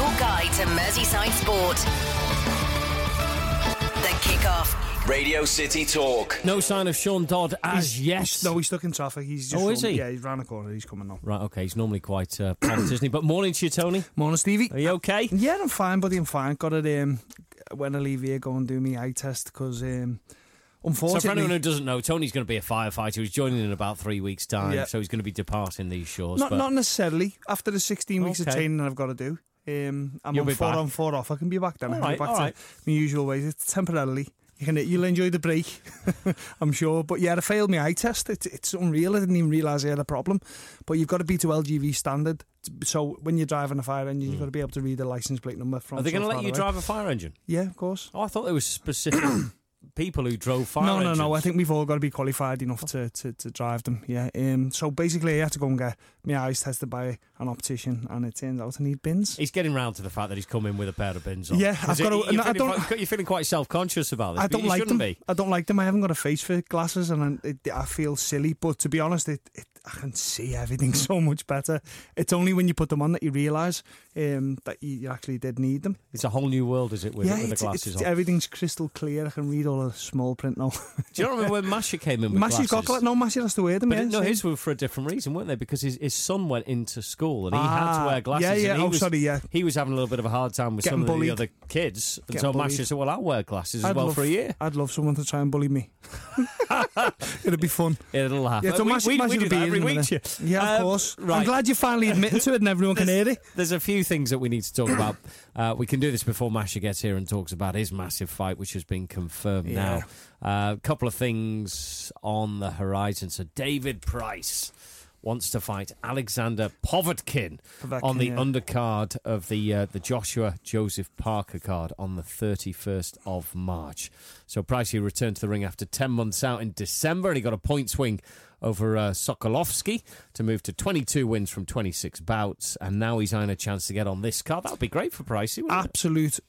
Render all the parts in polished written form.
Your guide to Merseyside sport. The Kickoff. Radio City Talk. No sign of Sean Dodd as yet. No, he's stuck in traffic. He's just is he? Yeah, he's round the corner. He's coming now. Right, okay. He's normally quite prompt, isn't he? But morning to you, Tony. Morning, Stevie. Are you okay? Yeah, I'm fine, buddy. I'm fine. Got it. When I leave here, go and do my eye test because, unfortunately. So for anyone who doesn't know, Tony's going to be a firefighter. He's joining in about 3 weeks' time, Yeah. so he's going to be departing these shores. Not necessarily. After the 16 weeks of Okay. training I've got to do, I'm You'll on be 4 back. on 4 off. I can be back then. I can be back all to right. my usual ways. It's temporarily. You'll enjoy the break, I'm sure. But yeah, I failed my eye test. It's unreal. I didn't even realise I had a problem. But you've got to be to LGV standard. So when you're driving a fire engine, you've got to be able to read the licence plate number from. Are they going to so let far you away. drive a fire engine? Yeah, of course. Oh, I thought there was specific people who drove fire engines. No. I think we've all got to be qualified enough to drive them. Yeah. So basically, I had to go and get my eyes tested by an optician, and it turns out I need bins. He's getting round to the fact that he's come in with a pair of bins on. Yeah, I've got to. You're I feeling, don't. you're feeling quite self-conscious about this. I but don't you like shouldn't them. be. I don't like them. I haven't got a face for glasses, and I feel silly. But to be honest, I can see everything so much better. It's only when you put them on that you realise that you actually did need them. It's a whole new world, is it, with the glasses on? Everything's crystal clear. I can read all the small print now. Do you remember when Masha came in with Mashy's glasses? got Mashy has to wear them. But yeah, no, so- his were for a different reason, weren't they? Because his son went into school and he had to wear glasses. Yeah. And he was having a little bit of a hard time with Getting some bullied. of the other kids. And Getting so bullied. Masha said, well, I'll wear glasses as well for a year. I'd love someone to try and bully me. It'd be fun. It'll happen. Yeah, so Mashy we will do be that every in a week. minute. Yeah, of course. Right. I'm glad you're finally admitting to it and everyone can hear it. There's a few things that we need to talk about. We can do this before Masha gets here and talks about his massive fight, which has been confirmed now. A couple of things on the horizon. So David Price wants to fight Alexander Povetkin on the undercard of the Joshua Joseph Parker card on the 31st of March. So Pricey returned to the ring after 10 months out in December, and he got a point swing over Sokolovsky to move to 22 wins from 26 bouts, and now he's eyeing a chance to get on this card. That would be great for Pricey, wouldn't it? Absolute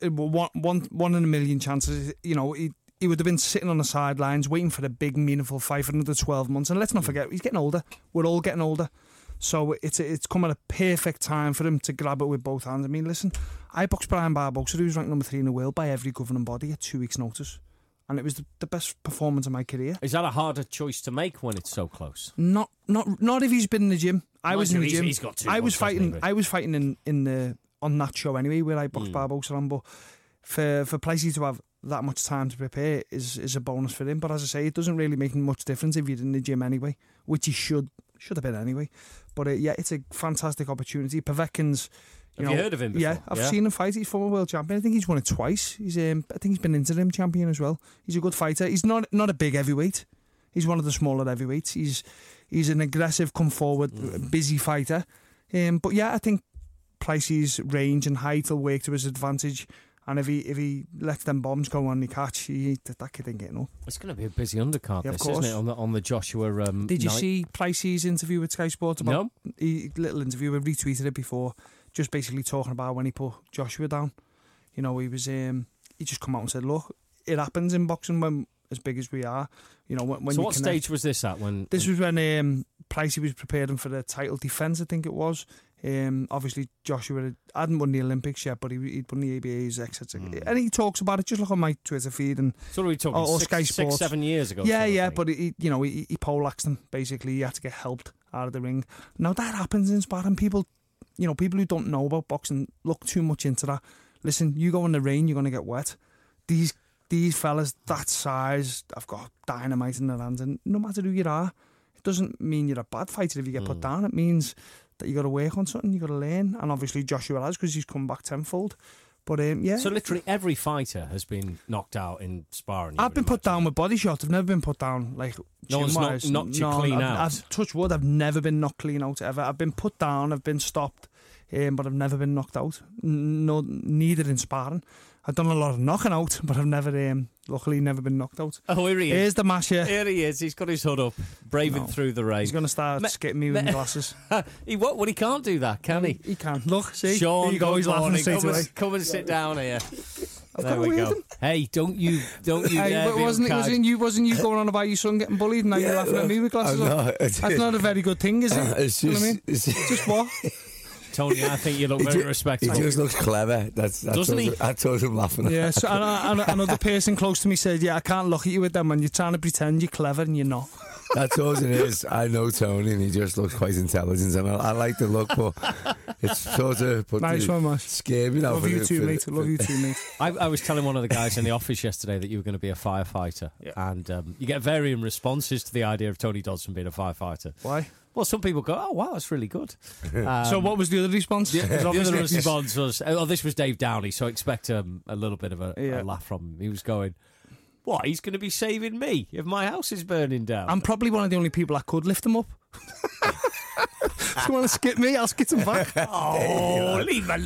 one in a million chances. You know, he would have been sitting on the sidelines waiting for a big, meaningful fight for another 12 months. And let's not forget, he's getting older. We're all getting older. So it's come at a perfect time for him to grab it with both hands. I mean, listen, I boxed Brian Barbosa, who was ranked number 3 in the world by every governing body at 2 weeks' notice. And it was the best performance of my career. Is that a harder choice to make when it's so close? Not if he's been in the gym. I was in the gym. He's got 2 I was months, hasn't he? fighting. I was fighting on that show anyway, where I boxed Barbosa on. But for Pricey to have that much time to prepare is a bonus for him. But as I say, it doesn't really make much difference if you're in the gym anyway, which he should have been anyway. But it's a fantastic opportunity. Povetkin's. Have you heard of him before? Yeah, I've seen him fight. He's former world champion. I think he's won it twice. I think he's been interim champion as well. He's a good fighter. He's not a big heavyweight. He's one of the smaller heavyweights. He's an aggressive, come forward, busy fighter. But yeah, I think Pricey's range and height will work to his advantage. And if he lets them bombs go on the catch, that kid ain't getting up. It's going to be a busy undercard, Yeah, of this, isn't course. it? On the Joshua. Did you night? see Pricey's interview with Sky Sports? About No. Little interview. We retweeted it before, just basically talking about when he put Joshua down. You know, he just come out and said, "Look, it happens in boxing when as big as we are." You know, when So you what connect. stage was this at? This was when Pricey was preparing for the title defence, I think it was. Obviously, Joshua hadn't won the Olympics yet, but he'd won the ABAs, etc. And he talks about it. Just look on my Twitter feed and. So are we talking or six, Sky Sports. 7 years ago? Yeah, sort of yeah, thing? but he poleaxed him. Basically, he had to get helped out of the ring. Now that happens in sparring. People who don't know about boxing look too much into that. Listen, you go in the rain, you're going to get wet. These fellas that size have got dynamite in their hands, and no matter who you are, it doesn't mean you're a bad fighter if you get put down. It means that you got to work on something, you got to learn, and obviously Joshua has, because he's come back tenfold. But yeah. So literally every fighter has been knocked out in sparring. I've been put down with body shots. I've never been put down like No one's gym-wise. knocked you clean out. I've touched wood. I've never been knocked clean out ever. I've been put down. I've been stopped, but I've never been knocked out. No, neither in sparring. I've done a lot of knocking out, but I've never, luckily, never been knocked out. Oh, here he is. Here's the Masha. Here he is. He's got his hood up, braving through the rain. He's going to start skipping me with my glasses. He can't do that, can he? He can. Look, see. Sean, there you go. He's laughing morning. straight away. Come and sit down here. I've There got we away go. with him. Hey, don't you Hey, dare be wasn't you going on about your son getting bullied and now you're laughing at me with glasses on? No, That's not a very good thing, is it? It's You know what I mean? just, Just what? Tony, I think you look very He respectable. just looks clever. Doesn't he? I told him laughing. Yeah, so, and another person close to me said, "Yeah, I can't look at you with them when you're trying to pretend you're clever and you're not." That's all it is. I know Tony, and he just looks quite intelligent, and I like the look, but it's sort of Nice one, Mash. scare me now. Love you too, mate. Love you too, mate. I was telling one of the guys in the office yesterday that you were going to be a firefighter, and you get varying responses to the idea of Tony Dodson being a firefighter. Why? Well, some people go, "Oh, wow, that's really good." So what was the other response? The other response was, "Oh, this was Dave Downey, so expect a little bit of a laugh from him." He was going, "What? He's going to be saving me if my house is burning down?" I'm probably one of the only people that could lift him up. If you want to skip me, I'll skip him back. Oh, leave him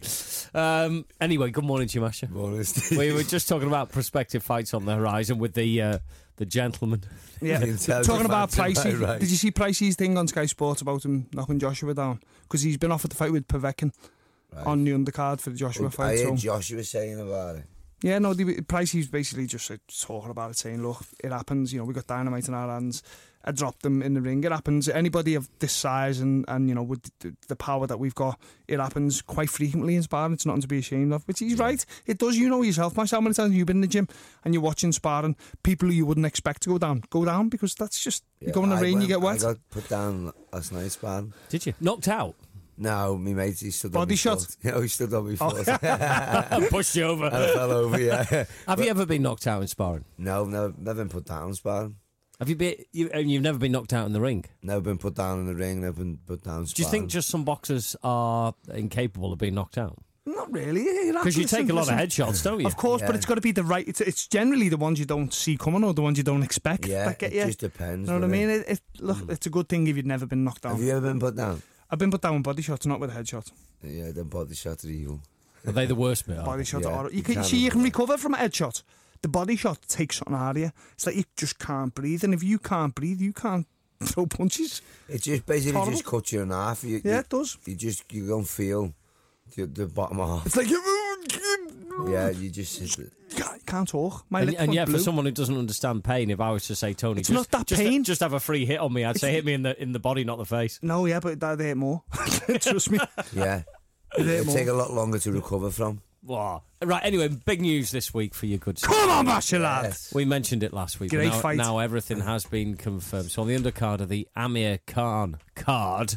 alone. Anyway, good morning to you, Masha. Morning, Steve. We were just talking about prospective fights on the horizon with the gentleman. Yeah, The intelligent talking about man, Pricey. right. Did you see Pricey's thing on Sky Sports about him knocking Joshua down? Because he's been offered the fight with Povetkin on the undercard for the Joshua fight. I So heard Joshua saying about it. yeah, no, Pricey's basically just talking about it, saying, "Look, it happens. You know, we got dynamite in our hands. I dropped them in the ring. It happens. Anybody of this size and you know, with the power that we've got, it happens quite frequently in sparring. It's nothing to be ashamed of." Which he's right. It does. You know yourself, Mash. How many times have you been in the gym and you're watching sparring? People who you wouldn't expect to go down because that's just you go in the rain, you get wet. I got put down last night, sparring. Did you? Knocked out? No, my mate, he stood on Body me shot? foot. Yeah, he stood on me foot. Pushed you over. And I fell over, yeah. Have you ever been knocked out in sparring? No, never been put down sparring. Have you been? You've never been knocked out in the ring? Never been put down in the ring, never been put down sparring. Do you think just some boxers are incapable of being knocked out? Not really. Because you take a lot of headshots, don't you? Of course, but Yeah. it's got to be the right. It's generally the ones you don't see coming or the ones you don't expect Yeah, that get it you. just depends. You know what I doesn't mean? Look, it's a good thing if you'd never been knocked down. Have you ever been put down? I've been put down with body shots, not with a headshot. Yeah, then body shot are evil. Are they the worst bit? Body shots Yeah, are. you You can can see you can avoid. recover from a headshot. The body shot takes something out of you. It's like you just can't breathe, and if you can't breathe, you can't throw punches. It just basically Horrible. just cuts you in half. Yeah, it does. You don't feel the bottom half. It's like Yeah, you just sit. can't talk. My And, lip and went yeah, blue. for someone who doesn't understand pain, if I was to say, Tony, It's just, not that just, pain. just have a free hit on me, I'd say hit me in the body, not the face. No, yeah, but that hurt more. Trust me. Yeah, It hurt it more. take a lot longer to recover from. Wow. Right, anyway, big news this week for you good sir. Come on, Basher lad. Yes. We mentioned it last week. Great but now, fight. now everything has been confirmed. So on the undercard of the Amir Khan card,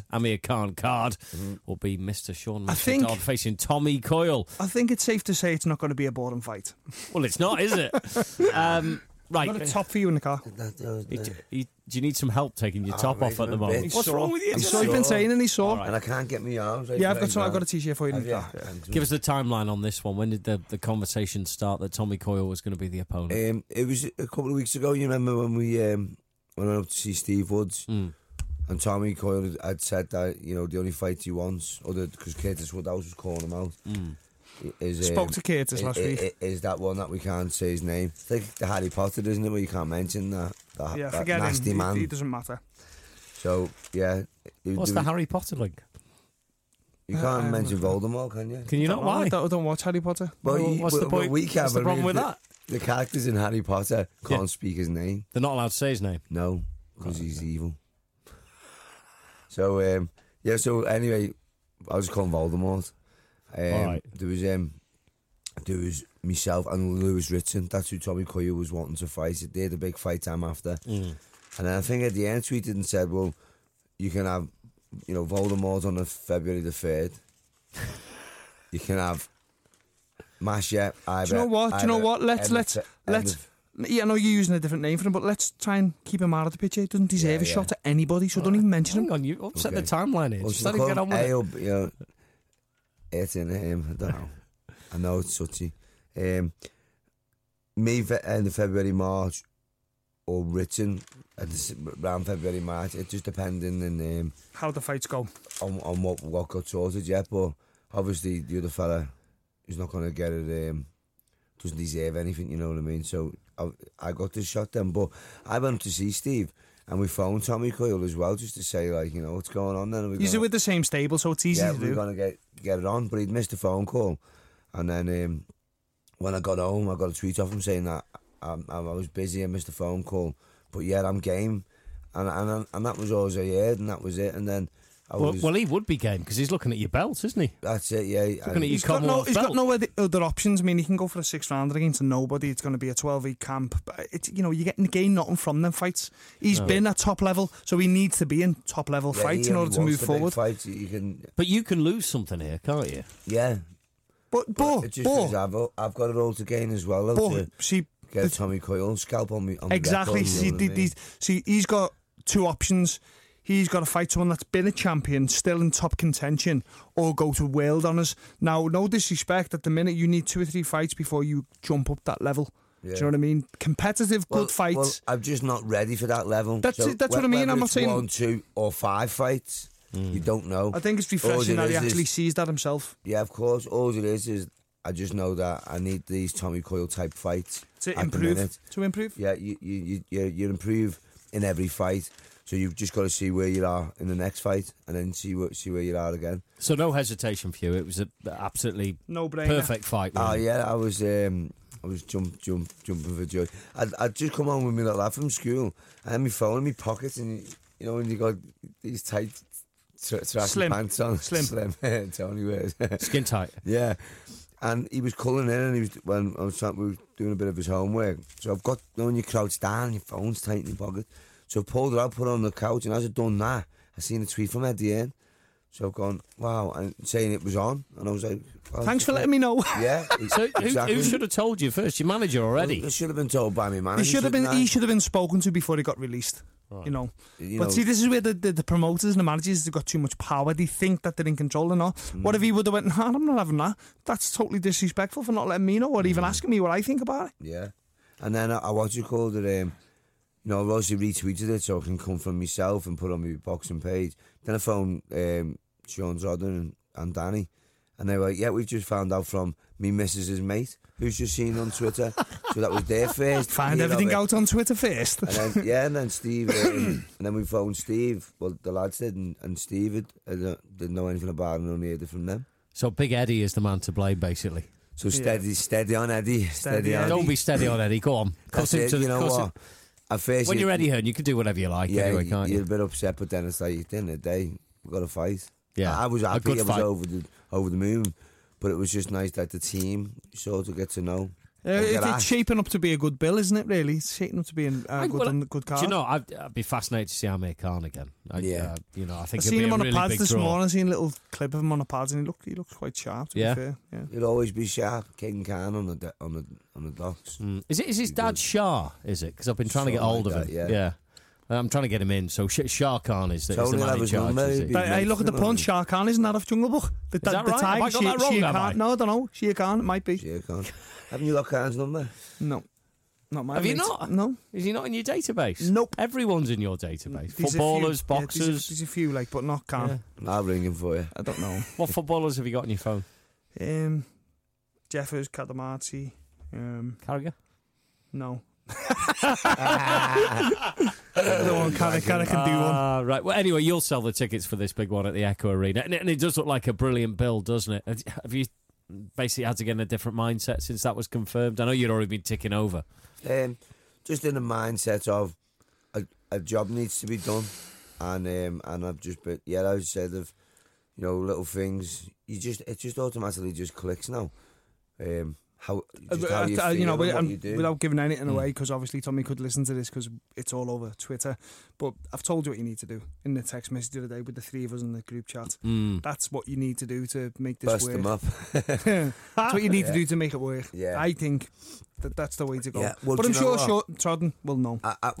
will be Mr. Sean I think- McDonald facing Tommy Coyle. I think it's safe to say it's not going to be a boring fight. Well, it's not, is it? Right. I've got a top for you in the car. Do you need some help taking your top mate, off at the I'm a moment? bit What's sore. wrong with you? I'm sure you've been saying, and he saw. All right. And I can't get my arms. Right Yeah, I've right got now. a t-shirt for you in Have the you? car. Yeah. Thanks. Give us the timeline on this one. When did the conversation start that Tommy Coyle was going to be the opponent? It was a couple of weeks ago. You remember when we went up to see Steve Woods, and Tommy Coyle had said that the only fight he wants, because Curtis Woodhouse was calling him out, is Spoke to Curtis last week. Is that one that we can't say his name? It's like the Harry Potter, isn't it? Where you can't mention that Yeah, that forget nasty him. man. He doesn't matter. So yeah, What's the Harry Potter link? You can't mention Voldemort, can you? Can you not? Why? I don't watch Harry Potter. Well, What's the point? We can, What's the but problem with that? The characters in Harry Potter can't Yeah. speak his name. They're not allowed to say his name. No, because he's evil. So So anyway, I was calling Voldemort. All right. There was myself and Lewis Ritson. That's who Tommy Coyle was wanting to fight. They had a big fight time after. And then I think at the end tweeted and said, "Well, you can have, Voldemort on the February the 3rd. You can have Masha. Do you know what? Let's. Yeah, I know you're using a different name for him, but let's try and keep him out of the picture. He doesn't deserve a shot at anybody, so don't even mention him. Hang on, you upset Okay. the timeline here. Just let him get on with it. It's in him. I don't know. I know it's suchy. Me in the February, March, or written around February, March. It just depending on How the fights go. on what got sorted yet. But obviously the other fella is not going to get it. Doesn't deserve anything. You know what I mean? So I got this shot then. But I went to see Steve. And we phoned Tommy Coyle as well, just to say, what's going on then? He's with the same stable, so it's easy yeah, to we're do. going to get it on, but he'd missed a phone call. And then when I got home, I got a tweet off him saying that I was busy, I missed a phone call. But yeah, I'm game. And that was all I heard, and that was it. And then Well, he would be game because he's looking at your belt, isn't he? That's it, yeah. Looking at your He's got belt. no other options. I mean, he can go for a 6th rounder against nobody. It's going to be a 12-week camp. But it's, you're getting gain nothing from them fights. He's been at top level, so he needs to be in top level fights in order to move forward. Fights, But you can lose something here, can't you? Yeah. But it just means I've got it all to gain as well. Though, see, get Tommy Coyle scalp on me. Exactly. The See, he's got 2 options. He's got to fight someone that's been a champion, still in top contention, or go to world honours. Now, no disrespect, at the minute you need 2 or 3 fights before you jump up that level. Yeah. Do you know what I mean? Competitive, good fights. Well, I'm just not ready for that level. That's what I mean. I'm not saying 1, 2, or 5 fights. You don't know. I think it's refreshing that he actually sees that himself. Yeah, of course. All it is I just know that I need these Tommy Coyle type fights to improve. To improve. Yeah, you improve in every fight. So you've just got to see where you are in the next fight, and then see where you are again. So no hesitation for you. It was an absolutely no-brainer, perfect fight. Oh yeah, I was jumping for joy. I'd just come home with me little lad from school. I had my phone in my pocket, and when you got these tight trashy pants on, slim. Tony wears skin tight. Yeah. And he was culling in, and we were doing a bit of his homework. So I've got, when you crouch down, your phone's tight in your pocket. So I pulled it out, put it on the couch, and as I'd done that, I seen a tweet from Eddie Hearn. So I've gone, wow, and saying it was on, and I was like, well, thanks for letting me know. Yeah. So exactly. who should have told you first? Your manager already? Well, I should have been told by my manager. He should have been spoken to before he got released. Right. But see, this is where the promoters and the managers have got too much power. They think that they're in control and all. What if he would have went, I'm not having that? That's totally disrespectful for not letting me know or even asking me what I think about it. Yeah. And then I what you called it, I've obviously retweeted it so it can come from myself and put it on my boxing page. Then I phoned Sean Zodden and Danny, and they were like, yeah, we've just found out from me missus's mate, who's just seen on Twitter. So that was their first. Find everything out on Twitter first. And then Steve, and then we phoned Steve. Well, the lads did, and Steve didn't know anything about it and only heard it from them. So Big Eddie is the man to blame, basically. So steady on Eddie. Steady on. Don't be steady on Eddie. Go on. When you're Eddie Hearn, you can do whatever you like anyway, can't you? You're a bit upset, but then it's like, at the end of the day, we've got to fight. Yeah, I was happy. I was over the moon, but it was just nice that the team sort of get to know. It's shaping up to be a good bill, isn't it, really? It's shaping up to be a good card. Do you know, I'd be fascinated to see Amir Khan again. I think I've seen him on the pads this morning. I've seen a little clip of him on the pads, and he looks quite sharp, to be fair. Yeah. He'll always be sharp. King Khan on the docks. Is his dad Shah, is it? Because I've been trying to get hold of him. Yeah. I'm trying to get him in. So Shah Khan is the man in charge. Hey, look at the punch. Shah Khan isn't that off Jungle Book? Is that right? Have I got that wrong, have I? No, I don't know. Shah Khan, it might be. Shah Khan. Haven't you got Khan's number? No. Not mine. Have you not? No. Is he not in your database? Nope. Everyone's in your database. Footballers, boxers. There's a few, but not Khan. Yeah. I'll ring him for you. I don't know. What footballers have you got on your phone? Jeffers, Kadamati. Carragher? No. Carragher can do one. Right. Well, anyway, you'll sell the tickets for this big one at the Echo Arena, and it does look like a brilliant build, doesn't it? Have you basically had to get in a different mindset since that was confirmed? I know you'd already been ticking over. Just in the mindset of a job needs to be done, and I've just been I said of little things. It just automatically just clicks now. How you feel what you do. Without giving anything away, because obviously Tommy could listen to this because it's all over Twitter. But I've told you what you need to do in the text message the other day with the 3 of us in the group chat. That's what you need to do to make this Bust work. them up. That's what you need to do to make it work. Yeah. I think that's the way to go. Yeah. Well, but I'm sure Trodden will know.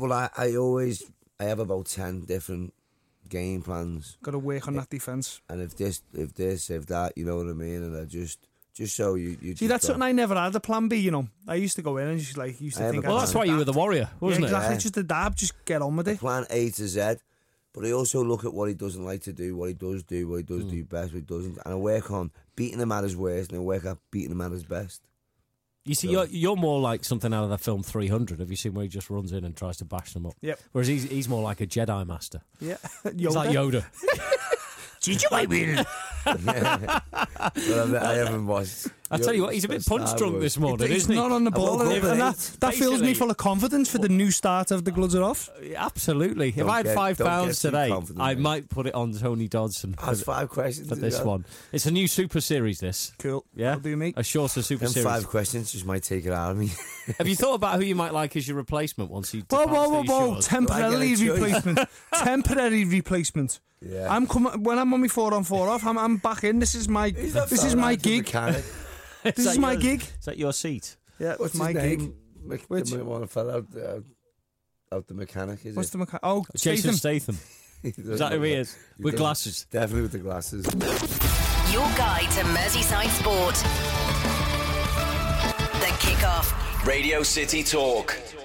I have about 10 different game plans. Got to work on that defence. And if that, you know what I mean? And I just so you see, that's something I never had a plan B. I used to go in and just think. Well, that's why you were the warrior, wasn't it? Exactly, just a dab, just get on with it. Plan A to Z, but I also look at what he doesn't like to do, what he does do, what he does do best, what he doesn't, and I work on beating him at his worst, and I work at beating him at his best. You see, you're more like something out of the film 300. Have you seen where he just runs in and tries to bash them up? Yep. Whereas he's more like a Jedi master. Yeah, he's like Yoda. Did you I will? Well, I haven't watched. I tell you what, he's a bit punch drunk this morning, He's isn't he? not on the ball, woke up and late. that fills me Basically- full of confidence for the new start of the Bloods Are Off. Absolutely. If I had don't £5 get too today, confident, I mate. might put it on Tony Dodson That's 5 questions. for this one. It's a new Super Series, this. Cool. Yeah? That'll do, mate. A shorter Super Them Series. 5 questions just might take it out of me. Have you thought about who you might like as your replacement once he Whoa, departs whoa, these whoa! shores? Temporary Do I get a choice? replacement. Temporary replacement. Yeah. I'm coming when I'm on my 4 on 4 off. I'm back in. This is my gig. This is my gig. Is that your seat? Yeah, What's it's my his gig. name? Which? The one fell out the mechanic, is What's it? the mechanic? Oh, Jason Statham. Statham. Is that who he is? With glasses. Definitely with the glasses. Your guide to Merseyside sport. The Kickoff. Radio City Talk.